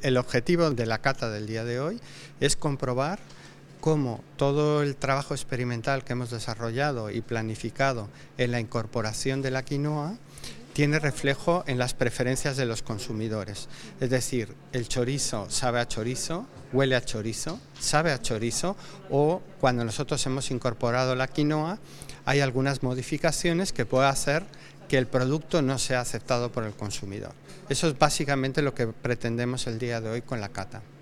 El objetivo de la cata del día de hoy es comprobar cómo todo el trabajo experimental que hemos desarrollado y planificado en la incorporación de la quinoa tiene reflejo en las preferencias de los consumidores. Es decir, el chorizo sabe a chorizo, huele a chorizo, sabe a chorizo, o cuando nosotros hemos incorporado la quinoa hay algunas modificaciones que pueden hacer que el producto no sea aceptado por el consumidor. Eso es básicamente lo que pretendemos el día de hoy con la cata.